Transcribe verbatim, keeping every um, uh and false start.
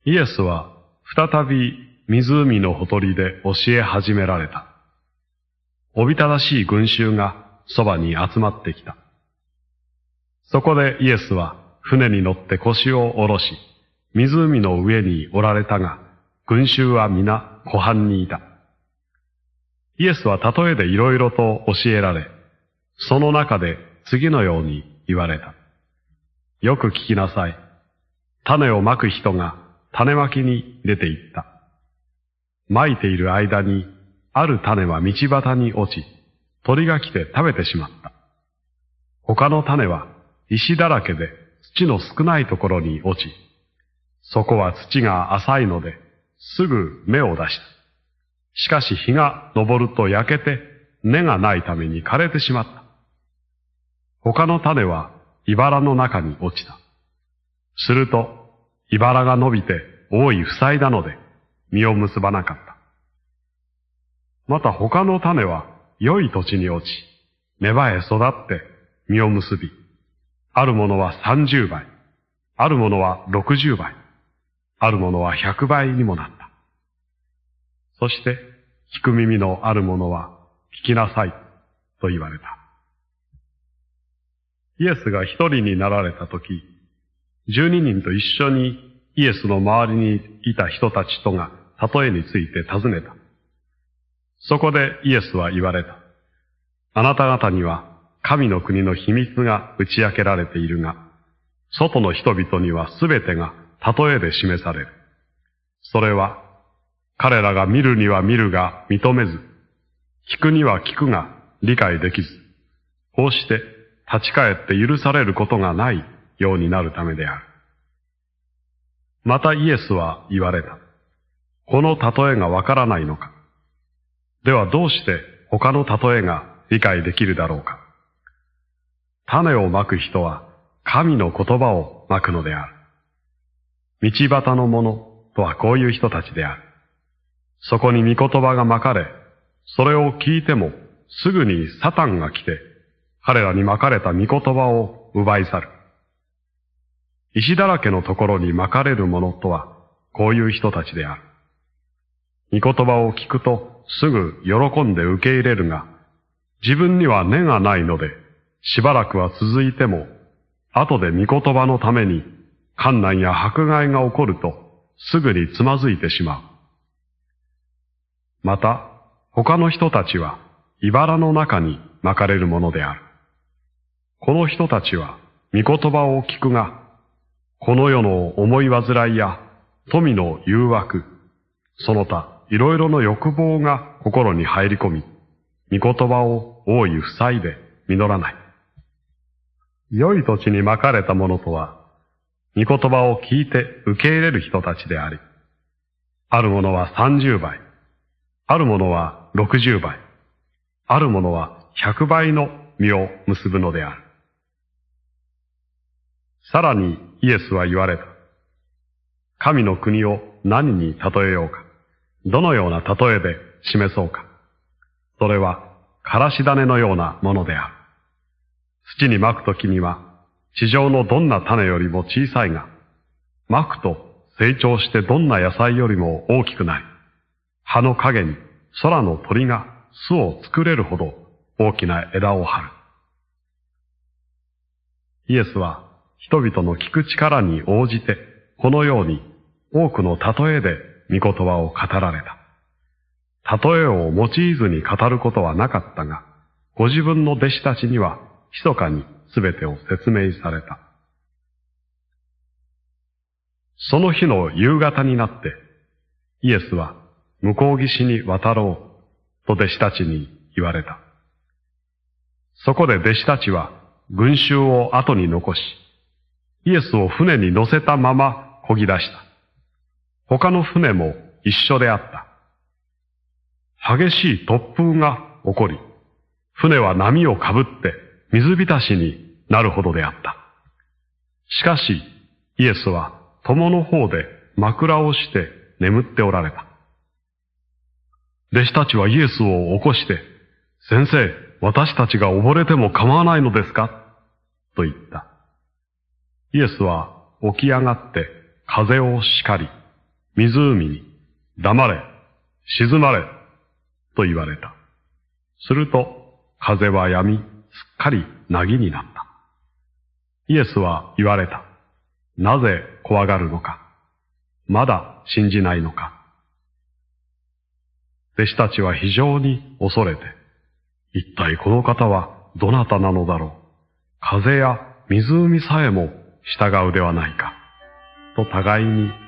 イエスは再び湖のほとりで教え始められた。おびただしい群衆がそばに集まってきた。そこでイエスは船に乗って腰を下ろし、湖の上におられたが、群衆は皆湖畔にいた。イエスは例えでいろいろと教えられ、その中で次のように言われた。よく聞きなさい。種をまく人が種まきに出て行った。まいている間に、ある種は道端に落ち、鳥が来て食べてしまった。他の種は石だらけで土の少ないところに落ち、そこは土が浅いので、すぐ芽を出した。しかし日が昇ると焼けて根がないために枯れてしまった。他の種は茨の中に落ちた。すると、茨が伸びて覆い塞いだので、実を結ばなかった。また他の種は良い土地に落ち、芽生え育って実を結び、あるものは三十倍、あるものは六十倍、あるものは百倍にもなった。そして、聞く耳のあるものは聞きなさいと言われた。イエスが一人になられたとき、十二人と一緒にイエスの周りにいた人たちとが例えについて尋ねた。そこでイエスは言われた。あなた方には神の国の秘密が打ち明けられているが、外の人々にはすべてが例えで示される。それは、彼らが見るには見るが認めず、聞くには聞くが理解できず、こうして立ち返って許されることがないようになるためである。またイエスは言われた。この例えがわからないのか。ではどうして他の例えが理解できるだろうか。種をまく人は神の言葉をまくのである。道端の者とはこういう人たちである。そこに御言葉がまかれ、それを聞いてもすぐにサタンが来て、彼らにまかれた御言葉を奪い去る。石だらけのところにまかれる者とはこういう人たちである。御言葉を聞くとすぐ喜んで受け入れるが、自分には根がないので、しばらくは続いても、後で御言葉のために患難や迫害が起こるとすぐにつまずいてしまう。また、他の人たちは茨の中にまかれるものである。この人たちは御言葉を聞くが、この世の思い煩いや富の誘惑、その他いろいろの欲望が心に入り込み、御言葉を覆い塞いで実らない。良い土地にまかれたものとは、御言葉を聞いて受け入れる人たちであり、あるものは三十倍、あるものは六十倍、あるものは百倍の実を結ぶのである。さらにイエスは言われた。神の国を何に例えようか。どのような例えで示そうか。それは、からし種のようなものである。土にまくときには、地上のどんな種よりも小さいが、まくと成長してどんな野菜よりも大きくなり、葉の陰に空の鳥が巣を作れるほど大きな枝を張る。イエスは人々の聞く力に応じて、このように多くの例えで御言葉を語られた。例えを用いずに語ることはなかったが、ご自分の弟子たちには密かにすべてを説明された。その日の夕方になって、イエスは向こう岸に渡ろうと弟子たちに言われた。そこで弟子たちは群衆を後に残し、イエスを船に乗せたまま漕ぎ出した。他の船も一緒であった。激しい突風が起こり、船は波をかぶって水浸しになるほどであった。しかし、イエスは友の方で枕をして眠っておられた。弟子たちはイエスを起こして、先生、私たちが溺れても構わないのですかと言った。イエスは起き上がって風を叱り、 湖に、黙れ、静まれ、と言われた。すると、風は止み、すっかり凪になった。イエスは言われた。なぜ怖がるのか。まだ信じないのか。弟子たちは非常に恐れて、一体この方はどなたなのだろう。風や湖さえも従うではないか。と互いに